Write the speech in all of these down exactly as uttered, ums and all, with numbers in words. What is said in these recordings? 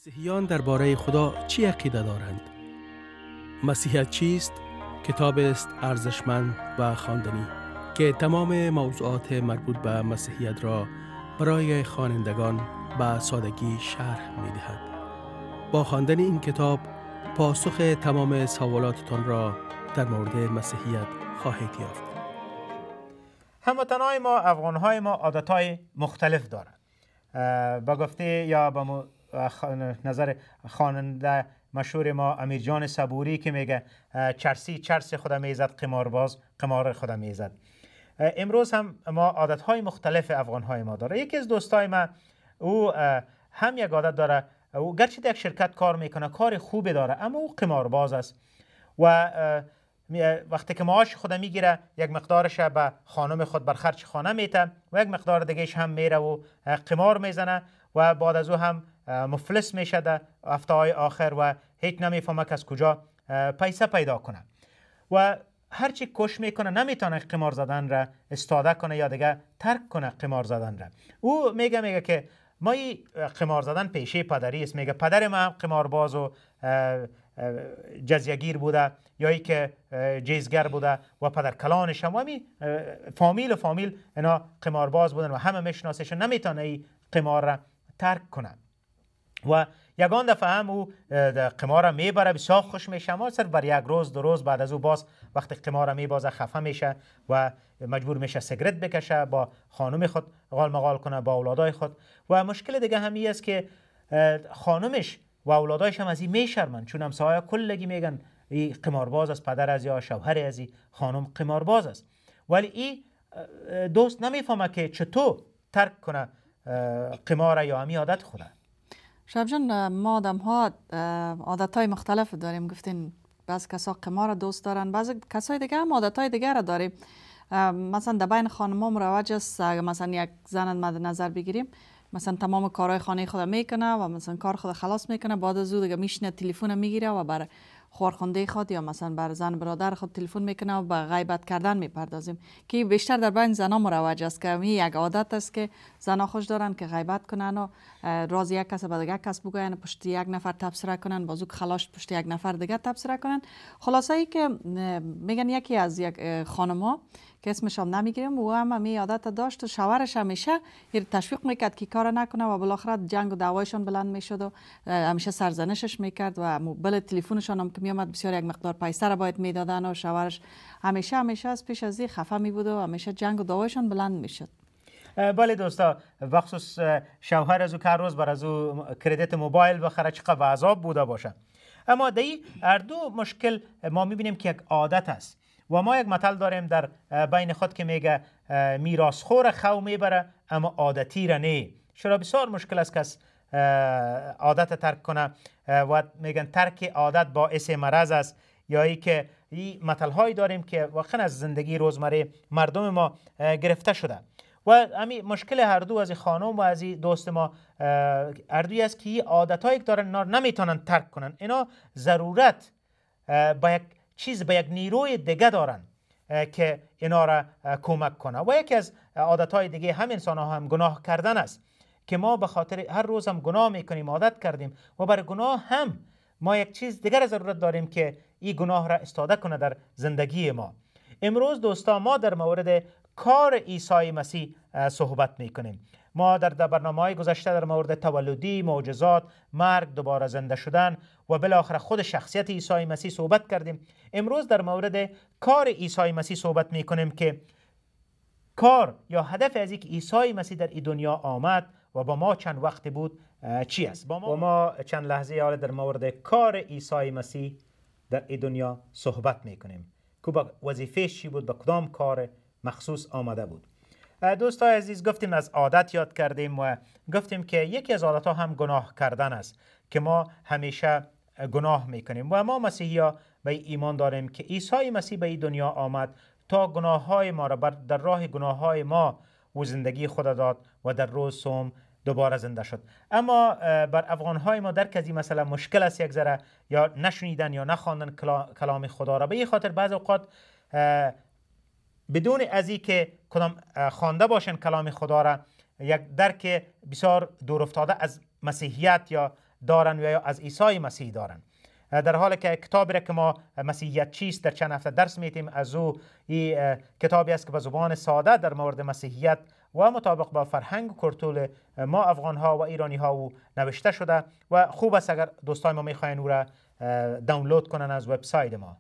مسیحیان درباره خدا چی عقیده دارند؟ مسیحیت چیست؟ کتاب است ارزشمند و خواندنی که تمام موضوعات مربوط به مسیحیت را برای خوانندگان به سادگی شرح می‌دهد. با خواندن این کتاب پاسخ تمام سوالاتتان را در مورد مسیحیت خواهید یافت. هموطنهای ما، افغانهای ما عادتهای مختلف دارند. با گفته یا با نظر خواننده مشهور ما امیر جان صبوری که میگه چرسی چرس خدا میزد، قمارباز قمار خدا میزد. امروز هم ما عادتهای مختلف افغانهای ما داره. یکی از دوستای ما او هم یک عادت داره، او گرچه در یک شرکت کار میکنه، کار خوبی داره، اما او قمارباز است و وقتی که معاش خود میگیره یک مقدارش به خانم خود بر خرج خانه میته و یک مقدار دیگهش هم میره و قمار میزنه و بعد از او هم مفلس میشه در هفته‌های آخر و هیچ نمیفهمه که از کجا پیسه پیدا کنه و هرچی کوشش میکنه نمیتونه قمار زدن را استاده کنه یا دیگه ترک کنه قمار زدن را. او میگه میگه که ما قمار زدن پیشه پدری است. میگه پدر ما هم قمارباز و جزیه‌گیر بوده یا ای که جیزگر بوده و پدر کلانش هم و همی فامیل و فامیل اینا قمارباز بودن و همه میشناسش، نمیتونه ای قمار را ترک کنه و یگان دفعه هم او قمار را میبره، بسیار خوش میشه، اما صرف بر یک روز دو روز بعد از او باز وقتی قمار را میبازه خفه میشه و مجبور میشه سیگرت بکشه، با خانم خود غال مغال کنه، با اولادای خود. و مشکل دیگه همی است که خانمش و اولادایش هم از این میشرمن، چون همسایه کلگی میگن این قمارباز است، پدر از یا شوهر از این خانم قمارباز است. ولی این دوست نمیفهمه که چطور ترک کنه قمار یا همی عادت خوده. شب جان، ما آدم ها عادت های مختلف داریم. گفتین بعض کسا قمار دوست دارن، بعض کسای دیگه هم عادت های دیگه را داریم. مثلا در بین خانم ها مروج است، مثلا یک زن مد نظر بگیریم، مثلا تمام کارهای خانه خود میکنه و مثلا کار خود خلاص میکنه، بعد از او دیگه میشینه تلفن میگیره و بر خورخنده خود یا مثلا بر زن برادر خود تلفن میکنه و به غیبت کردن میپردازیم که بیشتر در بین زنا مروج است که این یک عادت است که زنا خوش دارن که غیبت کنن و راز یک کس به دیگه کس بگوین، پشت یک نفر تبصره کنن، بازو خلاص پشت یک نفر دیگه تبصره کنن. خلاصه ای که میگن یکی از یک خانما که اسمش هم نمیگیریم و هم همی عادت داشت و شوهرش همیشه تشویق میکرد که کار نکنه و بالاخره جنگ و دعوایشان بلند میشد و همیشه سرزنشش میکرد و موبایل تلفنشان هم که میومد بسیار یک مقدار پیسه را باید میدادن و شوهرش همیشه همیشه از پیش از این خفه میبود و همیشه جنگ و دعوایشان بلند میشد. بله دوستا، بخصوص شوهر از او که روز بر از او کردیت موبایل بخره چقدر عذاب بوده باشه. اما دی هر دو مشکل ما میبینیم که یک عادت است و ما یک مثل داریم در بین خود که میگه میراثخور خو میبره اما عادتی را نه. چرا بسیار مشکل است کس عادت ترک کنه و میگن ترک عادت باعث مرض است، یا ای که این مثل هایی داریم که واقعا از زندگی روزمره مردم ما گرفته شده و همین مشکل هر دو از خانم و از دوست ما هر دوی است که این عادت هایی که دارن نمیتونن ترک کنن. اینا ضرورت با یک چیز، با یک نیروی دیگه دارن که اینا را کمک کنه و یکی از عادتهای دیگه هم انسان ها هم گناه کردن است که ما به خاطر هر روز هم گناه میکنیم، عادت کردیم و برای گناه هم ما یک چیز دیگر ضرورت داریم که این گناه را استاده کنه در زندگی ما. امروز دوستان ما در مورد کار عیسی مسیح صحبت میکنیم. ما در برنامه‌های گذشته در مورد تولدی، معجزات، مرگ، دوباره زنده شدن و بالاخره خود شخصیت عیسی مسیح صحبت کردیم. امروز در مورد کار عیسی مسیح صحبت میکنیم که کار یا هدف از اینکه عیسی مسیح در این دنیا آمد و با ما چند وقت بود چی است. با ما, و ما چند لحظه حال در مورد کار عیسی مسیح در این دنیا صحبت میکنیم که با وظیفه‌ش چی بود، با کدام کار مخصوص آمده بود. دوستای عزیز، گفتیم از عادت یاد کردیم و گفتیم که یکی از عادت‌ها هم گناه کردن است که ما همیشه گناه میکنیم و ما مسیحی‌ها به ایمان داریم که عیسی مسیح به این دنیا آمد تا گناه‌های ما را در راه گناه‌های ما و زندگی خود داد و در روز سوم دوباره زنده شد. اما بر افغان‌های ما در کزی مثلا مشکل است یک ذره یا نشنیدن یا نخواندن کلام خدا را. به این خاطر بعض اوقات بدون از این که کدام خوانده باشن کلام خدا را، یک درک بسیار دور افتاده از مسیحیت یا دارن و یا از عیسی مسیح دارن. در حالی که کتابی را که ما مسیحیت چیست در چند هفته درس میتیم، از او این کتابی است که به زبان ساده در مورد مسیحیت و مطابق با فرهنگ و کلتور ما افغان ها و ایرانی ها او نوشته شده و خوب است اگر دوستای ما میخواین او را دانلود کنن از وبسایت ما.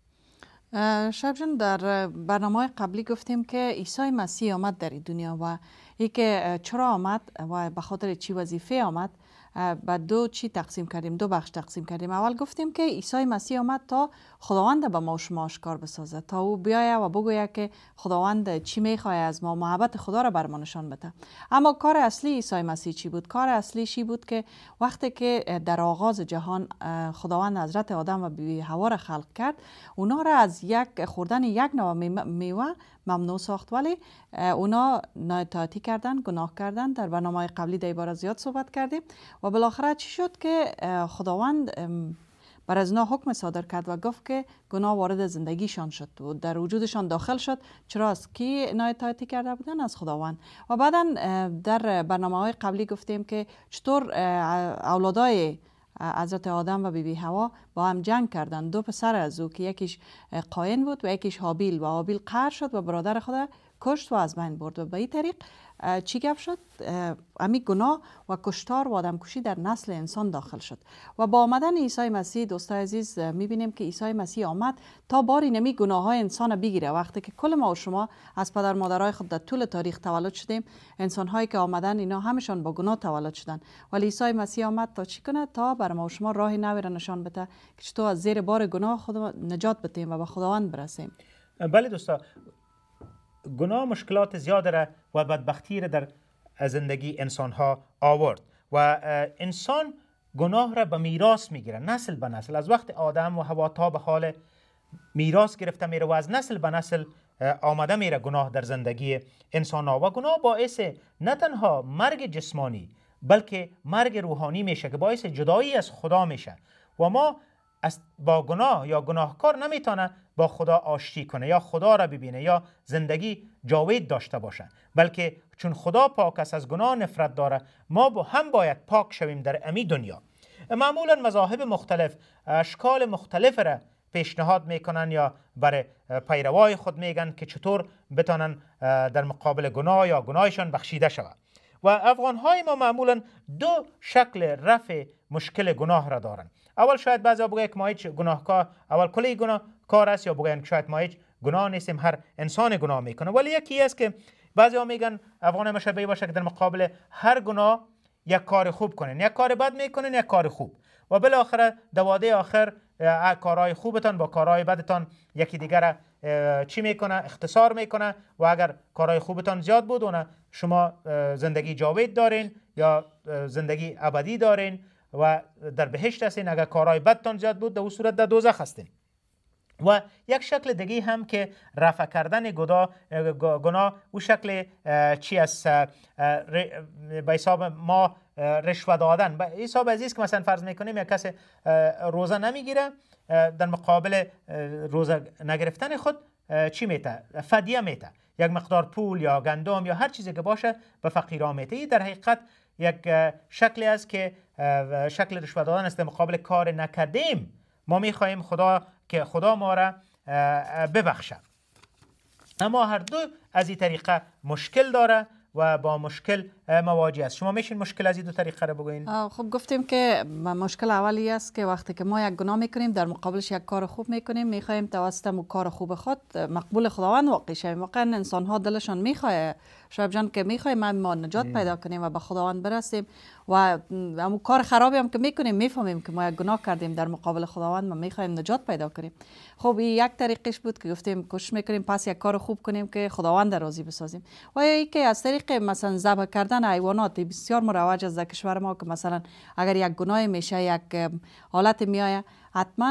شب جان، در برنامه قبلی گفتیم که عیسی مسیح آمد در دنیا و ای که چرا آمد و به خاطر چی وظیفه آمد به دو چی تقسیم کردیم، دو بخش تقسیم کردیم. اول گفتیم که عیسی مسیح آمد تا خداوند به ما و شما آشکار بسازه، تا او بیاید و بگوید که خداوند چی میخواد از ما، محبت خدا را بر ما نشان بده. اما کار اصلی عیسی مسیح چی بود؟ کار اصلی چی بود که وقتی که در آغاز جهان خداوند حضرت آدم و بیبی حوا را خلق کرد، اونا را از یک خوردن یک نوع میوه ممنوع ساخت، ولی اونا نااطاعتی کردن، گناه کردن. در برنامه قبلی در باره زیاد صحبت کردیم و بالاخره چی شد که خداوند بر از اونا حکم صادر کرد و گفت که گناه وارد زندگیشان شد و در وجودشان داخل شد. چرا؟ از کی نااطاعتی کرده بودن؟ از خداوند. و بعدا در برنامه‌های قبلی گفتیم که چطور اولادای حضرت آدم و بیبی حوا با هم جنگ کردند. دو پسر از او که یکیش قاین بود و یکیش هابیل، و هابیل قهر شد و برادر خود کشت و از بین برد و به این طریق چی گپ شد؟ امی گناه و کشتار و آدم کشی در نسل انسان داخل شد. و با آمدن عیسی مسیح دوستای عزیز میبینیم که عیسی مسیح آمد تا باری نمی گناه های انسان بگیره. وقتی که کل ما و شما از پدر مادرای خود در طول تاریخ تولد شدیم، انسان هایی که آمدن اینا همشان با گناه تولد شدن، ولی عیسی مسیح آمد تا چی کنه؟ تا بر ما و شما راه نوی را نشان بده که چطور از زیر بار گناه خود نجات بدیم و به خداوند برسیم. بله دوستا، گناه مشکلات زیاد را و بدبختی را در زندگی انسان ها آورد و انسان گناه را به میراث میگیره، نسل به نسل. از وقت آدم و حوا تا به حال میراث گرفته میره و از نسل به نسل آمده میره گناه در زندگی انسان ها. و گناه باعث نه تنها مرگ جسمانی بلکه مرگ روحانی میشه که باعث جدایی از خدا میشه و ما با گناه یا گناهکار نمیتونه با خدا آشتی کنه یا خدا را ببینه یا زندگی جاوید داشته باشه، بلکه چون خدا پاک است، از گناه نفرت داره، ما با هم باید پاک شویم در امی دنیا. معمولا مذاهب مختلف اشکال مختلف را پیشنهاد میکنن یا برای پیروای خود میگن که چطور بتونن در مقابل گناه یا گناهشان بخشیده شود. و افغانهای ما معمولا دو شکل رفع مشکل گناه را دارن. اول شاید بعضی بگه که ما هیچ گناهکار، اول کلی گناهکار است، یا بگن که شاید ما هیچ گناه نیستیم، هر انسان گناه میکنه. ولی یکی است که بعضی ها میگن افغان مشابه باشه که در مقابل هر گناه یک کار خوب کنین، یک کار بد میکنین، یک کار خوب، و بالاخره دواده آخر کارهای خوبتان با کارهای بدتان یکی دیگر چی میکنه؟ اختصار میکنه. و اگر کارهای خوبتان زیاد بود اون شما زندگی جاوید دارین یا زندگی ابدی دارین و در بهشت هستین. اگر کارهای بدتان زیاد بود در اون صورت در دوزخ هستین. و یک شکل دیگه هم که رفع کردن گناه او شکل چی است؟ به حساب ما رشوه دادن. به حساب عزیز که مثلا فرض میکنیم یک کس روزه نمیگیره، در مقابل روزه نگرفتن خود چی میته؟ فدیه میته، یک مقدار پول یا گندم یا هر چیزی که باشه به فقیران میته. این در حقیقت یک شکلی است که شکل رشوه دادن است. در مقابل کار نکردیم ما میخواهیم خدا که خدا ما را ببخشه. اما هر دو از این طریقه مشکل داره و با مشکل مواجه است. شما میشین مشکل از این دو طریقه را بگوین؟ خب گفتیم که مشکل اولی است که وقتی که ما یک گناه میکنیم در مقابلش یک کار خوب میکنیم، میخوایم توسط اون کار خوب خود مقبول خداوند واقع شویم. واقعا انسان ها دلشان میخواد شعیب جان که میخوایم ما نجات پیدا کنیم و به خداوند برسیم و همون کار خرابی هم که میکنیم میفهمیم که ما یک گناه کردیم در مقابل خداوند و میخوایم نجات پیدا کنیم. خب این یک طریقش بود که گفتیم کوشش میکنیم پس یک کار خوب کنیم که خداوند راضی بسازیم. و یا اینکه از طریق مثلا ذبح کردن حیوانات بسیار مروج است در کشور ما که مثلا اگر یک گناه میشه یک حالت میایه حتما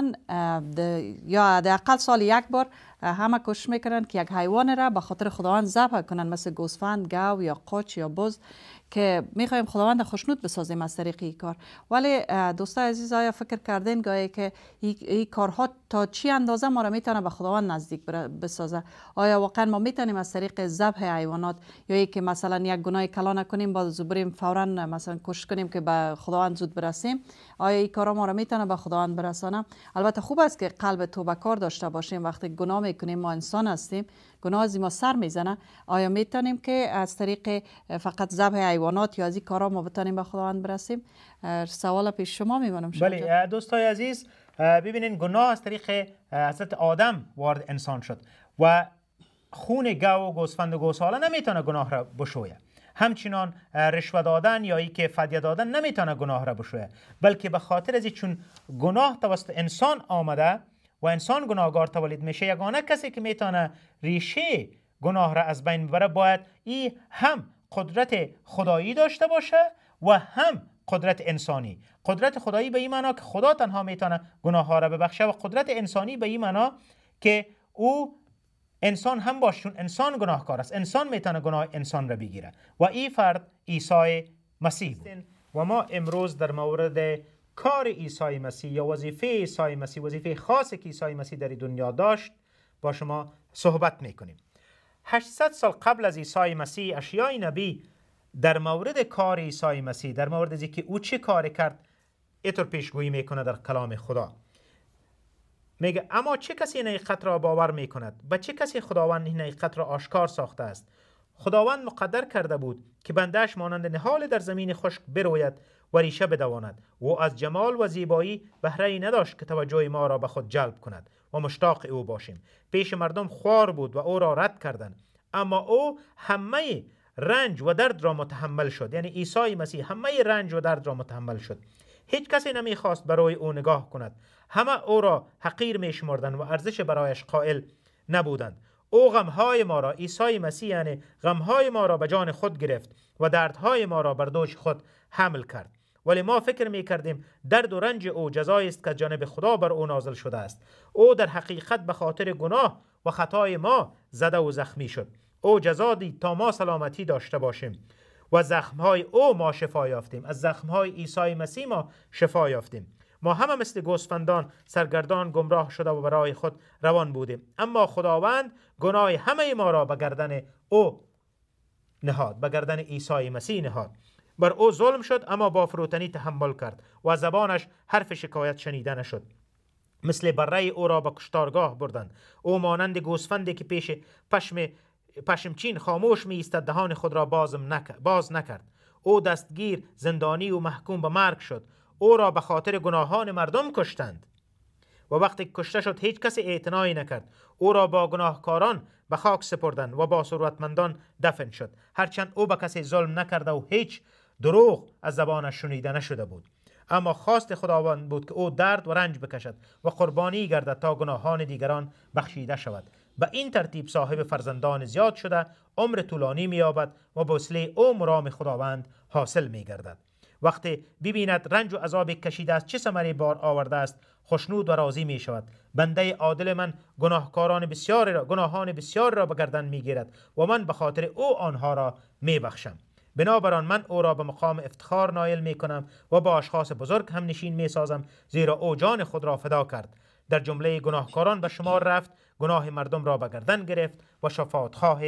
یا حداقل سال یک بار همه کوشش میکنن که یک حیوان را به خاطر خداوند ذبح کنن، مثل گوسفند، گاو یا قاچ یا بز که میخوایم خداوند خشنود بسازیم از طریق این کار. ولی دوستای عزیز آیا فکر کردین گاهی که این کارها تا چی اندازه ما را میتونه به خداوند نزدیک بسازه؟ آیا واقعا ما میتونیم از طریق ذبح حیوانات یا ای که مثلا یک گناه کلا نکنیم باز بریم فورا مثلا کوشش کنیم که به خداوند زود برسیم؟ آیا این کارا ما را میتونه به خداوند برسانه؟ البته خوب است که قلب توبه‌کار داشته باشیم. وقتی گناه میکنیم ما انسان هستیم، گناه از ما سر میزنه. آیا میتونیم که از طریق فقط ذبح حیوانات یا از این کارا ما بتونیم به خداوند برسیم؟ سوال پیش شما میبینم. بله دوستای عزیز، ببینین گناه از طریق حضرت آدم وارد انسان شد و خون گو و گوسفند و گوساله نمیتونه گناه را بشویه. همچنان رشوه دادن یا ای که فدیه دادن نمیتونه گناه را بشویه، بلکه به خاطر از چون گناه توسط انسان آمده و انسان گناهگار تولید میشه، یگانه کسی که میتونه ریشه گناه را از بین ببره باید ای هم قدرت خدایی داشته باشه و هم قدرت انسانی. قدرت خدایی به این معنا که خدا تنها میتونه گناه ها را ببخشه و قدرت انسانی به این معنا که او انسان هم باشه، چون انسان گناهکار است، انسان میتونه گناه انسان را بگیره و این فرد عیسی مسیح بود. و ما امروز در مورد کار عیسی مسیح یا وظیفه عیسی مسیح، وظیفه خاصی که عیسی مسیح در دنیا داشت، با شما صحبت میکنیم. هشتصد سال قبل از عیسی مسیح اشعیا نبی در مورد کار عیسی مسیح، در مورد از اینکه او چه کار کرد، اینطور پیشگویی میکنه در کلام خدا. میگه اما چه کسی این حقیقت را باور میکند؟ به چه کسی خداوند این حقیقت را آشکار ساخته است؟ خداوند مقدر کرده بود که بنده‌اش مانند نهال در زمین خشک بروید و ریشه بدواند. و از جمال و زیبایی بهره‌ای نداشت که توجه ما را به خود جلب کند و مشتاق او باشیم. پیش مردم خوار بود و او را رد کردند، اما او همه رنج و درد را متحمل شد. یعنی عیسی مسیح همه رنج و درد را متحمل شد. هیچ کسی نمیخواست برای او نگاه کند. همه او را حقیر میشمردند و ارزش برایش قائل نبودند. او غمهای ما را، عیسی مسیح یعنی غمهای ما را به جان خود گرفت و دردهای ما را بر دوش خود حمل کرد. ولی ما فکر میکردیم درد و رنج او جزایی است که جانب خدا بر او نازل شده است. او در حقیقت به خاطر گناه و خطای ما زده و زخمی شد. او جزا دید تا ما سلامتی داشته باشیم و زخمهای او ما شفا یافتیم. از زخمهای عیسی مسیح ما شفا یافتیم. ما همه مثل گوسفندان سرگردان گمراه شده و برای خود روان بودیم، اما خداوند گناه همه ما را به گردن او نهاد، به گردن عیسی مسیح نهاد. بر او ظلم شد اما با فروتنی تحمل کرد و زبانش حرف شکایت شنیده نشد. مثل بره او را به کشتارگاه بردند. او مانند گوسفندی که پیش پشم پشمچین خاموش می ایستد دهان خود را بازم نک... باز نکرد. او دستگیر، زندانی و محکوم به مرگ شد. او را به خاطر گناهان مردم کشتند و وقتی کشته شد هیچ کسی اعتنایی نکرد. او را با گناهکاران به خاک سپردند و با ثروتمندان دفن شد، هرچند او به کسی ظلم نکرده و هیچ دروغ از زبانش شنیده نشده بود. اما خواست خداوند بود که او درد و رنج بکشد و قربانی گردد تا گناهان دیگران بخشیده شود. به این ترتیب صاحب فرزندان زیاد شده، عمر طولانی می‌یابد و به وسیله او مرام خداوند حاصل می‌گردد. وقتی ببیند رنج و عذاب کشیده است چه ثمری بار آورده است، خوشنود و راضی می شود. بنده عادل من گناهکاران بسیار را گناهان بسیار را به گردن می‌گیرد و من به خاطر او آنها را می‌بخشم. بنابراین من او را به مقام افتخار نایل می‌کنم و با اشخاص بزرگ هم نشین می‌سازم، زیرا او جان خود را فدا کرد. در جمله گناهکاران به شمار رفت، گناه مردم را به گردن گرفت و شفاعتخواه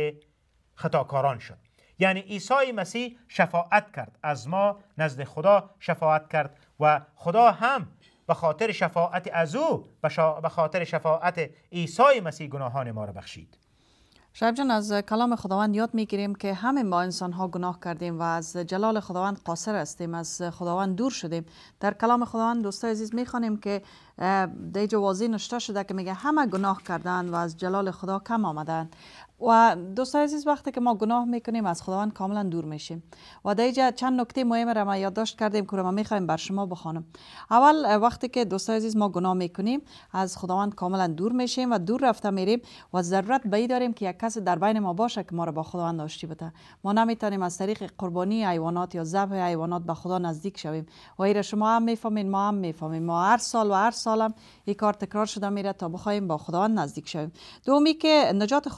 خطاکاران شد. یعنی عیسی مسیح شفاعت کرد، از ما نزد خدا شفاعت کرد و خدا هم به خاطر شفاعت از او به خاطر شفاعت عیسی مسیح گناهان ما را بخشید. شایب جان، از کلام خداوند یاد میگیریم که همه ما انسان ها گناه کردیم و از جلال خداوند قاصر هستیم، از خداوند دور شدیم. در کلام خداوند دوستای عزیز میخوانیم که در اینجا واضح نوشته شده که میگه همه گناه کردند و از جلال خدا کم آمدند. و دوستای عزیز وقتی که ما گناه میکنیم از خداوند کاملا دور میشیم. و در اینجا چند نکته مهم را ما یادداشت کردیم که ما میخوایم بر شما بخوانم. اول وقتی که دوستای عزیز ما گناه میکنیم از خداوند کاملا دور میشیم و دور رفته میریم و ضرورت به این داریم که یک کسی در بین ما باشه که ما را با خداوند آشتی بده. ما نمیتونیم از طریق قربانی حیوانات یا ذبح حیوانات به خدا نزدیک شویم. و ایره شما هم میفهمین، ما هم میفهمیم. ما هر سال و هر سالم این کار تکرار شده میره تا بخوایم با خداوند نزدیک شویم. دومی که نجات خداوند یک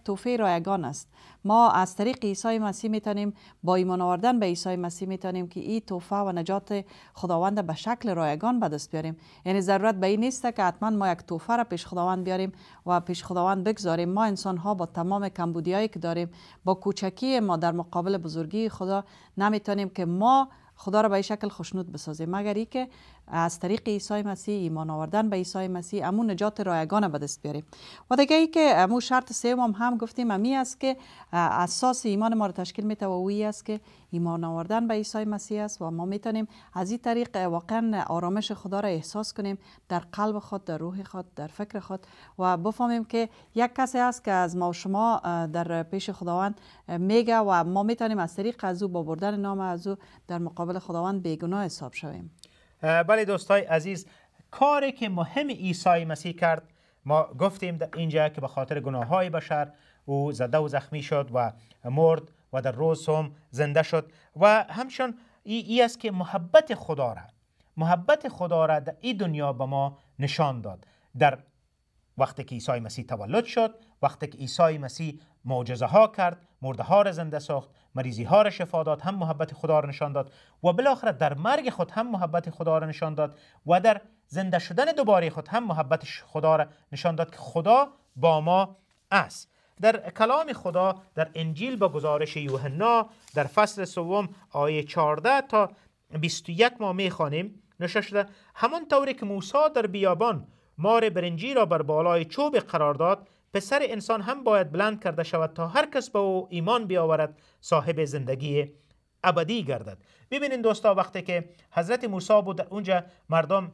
تحفه رایگان است. ما از طریق عیسی مسیح میتونیم با ایمان آوردن به عیسی مسیح میتونیم که این تحفه و نجات خداوند به شکل رایگان به دست بیاریم. یعنی ضرورت به این نیست که حتما ما یک تحفه را پیش خداوند بیاریم و پیش خداوند بگذاریم. ما انسان ها با تمام کمبودیایی که داریم، با کوچکی ما در مقابل بزرگی خدا، نمیتونیم که ما خدا را به این شکل خوشنود بسازیم، مگر ای که از طریق عیسی مسیح ایمان آوردن به عیسی مسیح امون نجات رایگان به دست بیاریم. و دیگه ای که امون شرط سوم هم گفتیم امی است که اساس ایمان ما را تشکیل میده و اویی است که ایمان آوردن به عیسی مسیح است و ما میتونیم از این طریق واقعا آرامش خدا را احساس کنیم در قلب خود، در روح خود، در فکر خود و بفهمیم که یک کسی است که از ما و شما در پیش خداوند میگه و ما میتونیم از طریق از او با بردن نام از او در مقابل خداوند بیگناه حساب شویم. بله دوستای عزیز، کاری که مهم عیسی مسیح کرد، ما گفتیم در اینجا که به خاطر گناههای بشر او زده و زخمی شد و مرد و در روز سوم زنده شد و همچنین ای, ای است که محبت خدا را محبت خدا را در این دنیا به ما نشان داد. در وقتی که عیسی مسیح تولد شد، وقتی که عیسی مسیح معجزه ها کرد، مرده ها را زنده ساخت، مریضی ها را شفا داد، هم محبت خدا را نشان داد و بالاخره در مرگ خود هم محبت خدا را نشان داد و در زنده شدن دوباره خود هم محبت خدا را نشان داد که خدا با ما است. در کلام خدا در انجیل با گزارش یوحنا در فصل سوم آیه چهارده تا بیست و یک ما میخوانیم نوشته شده: همان طوری که موسی در بیابان مار برنجی را بر بالای چوب قرار داد، پسر انسان هم باید بلند کرده شود تا هر کس به او ایمان بیاورد صاحب زندگی ابدی گردد. ببینید دوستا، وقتی که حضرت موسی بود، اونجا مردم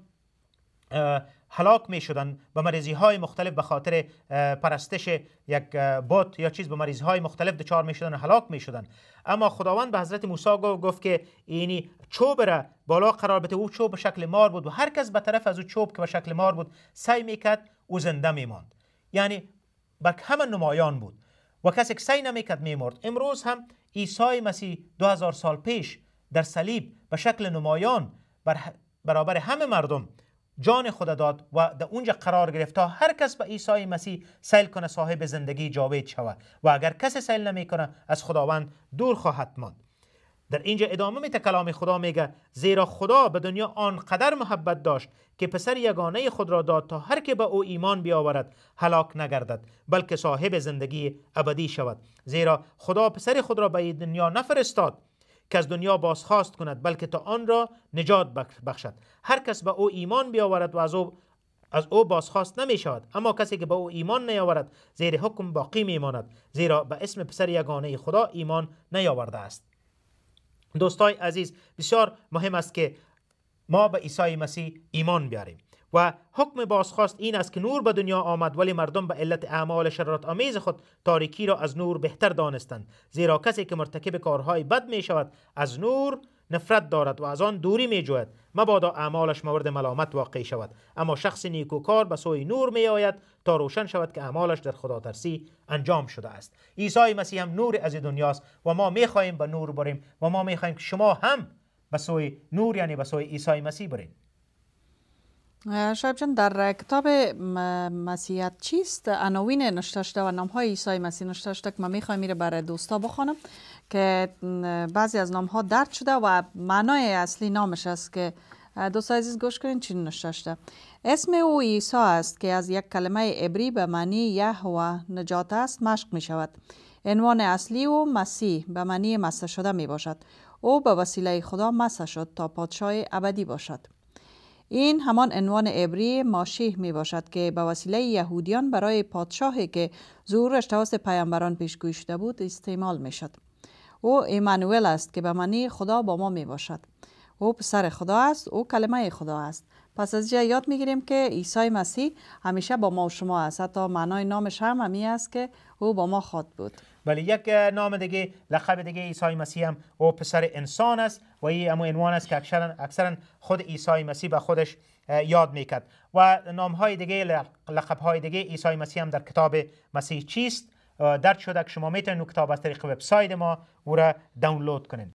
هلاک می شدن به مریضی های مختلف به خاطر پرستش یک بت یا چیز، به مریضی های مختلف دچار می شدن و هلاک می شدن. اما خداوند به حضرت موسی گفت که اینی چوب را بالا قرار بده. او چوب به شکل مار بود و هر کس به طرف از او چوب که به شکل مار بود سعی میکرد او زنده میماند، یعنی بر همه نمایان بود و کسی که سعی نمیکرد میمرد. امروز هم عیسی مسیح دو هزار سال پیش در صلیب به شکل نمایان بر برابر همه مردم جان خود داد و در اونجا قرار گرفت تا هر کس به عیسی مسیح سیل کنه صاحب زندگی جاوید شود و اگر کسی سیل نمیکنه از خداوند دور خواهد ماند. در اینجا ادامه میته کلام خدا میگه: زیرا خدا به دنیا آنقدر محبت داشت که پسر یگانه خود را داد تا هر که به او ایمان بیاورد هلاک نگردد بلکه صاحب زندگی ابدی شود. زیرا خدا پسر خود را به دنیا نفرستاد که از دنیا بازخواست کند، بلکه تا آن را نجات بخشد. هر کس به او ایمان بیاورد و از او از او بازخواست نمی شود، اما کسی که به او ایمان نیاورد زیر حکم باقی میماند، زیرا به اسم پسر یگانه خدا ایمان نیاورده است. دوستای عزیز، بسیار مهم است که ما به عیسی مسیح ایمان بیاریم و حکم بازخواست این است که نور به دنیا آمد ولی مردم به علت اعمال شرارت آمیز خود تاریکی را از نور بهتر دانستند. زیرا کسی که مرتکب کارهای بد می شود از نور نفرت دارد و از آن دوری می جوید، مبادا اعمالش مورد ملامت واقع شود. اما شخص نیکوکار به سوی نور می آید تا روشن شود که اعمالش در خدا ترسی انجام شده است. عیسی مسیح هم نور از دنیاست و ما می خواهیم به نور بریم و ما می خواهیم که شما هم به سوی نور، یعنی به سوی عیسی مسیح برید. شایب جان، در کتاب مسیحیت چیست عناوین نوشته شده و نام‌های عیسی مسیح نوشته شده که من می‌خوایم میره برای دوستا بخونم که بعضی از نام‌ها درد شده و معنای اصلی نامش است که دوستا عزیز گوش کنین چی نوشته شده. اسم او عیسی است که از یک کلمه عبری به معنی یهوه نجات است مشق می شود. عنوان اصلی او مسیح به معنی مسیح شده می باشد. او به وسیله خدا مسیح شد تا پادشاه ابدی باشد. این همان عنوان عبری ماشیح می باشد که به وسیله یهودیان برای پادشاهی که ظهورش توسط پیامبران پیشگویی شده بود استعمال می شد. او ایمانوئل است که به معنی خدا با ما می باشد. او پسر خدا است، او کلمه خدا است. پس از اینجا یاد میگیریم که عیسی مسیح همیشه با ما و شما است. حتی معنای نامش هم همی است که او با ما خود بود. ولی یک نام دیگه، لقب دیگه عیسی مسیح هم او پسر انسان است و این همون عنوان است که اکثرا اکثرا خود عیسی مسیح به خودش یاد میکرد. و نامهای دیگه، لقبهای دیگه عیسی مسیح هم در کتاب مسیح چیست درد شده که شما میتونید اون کتاب از طریق وبسایت ما او را دانلود کنید.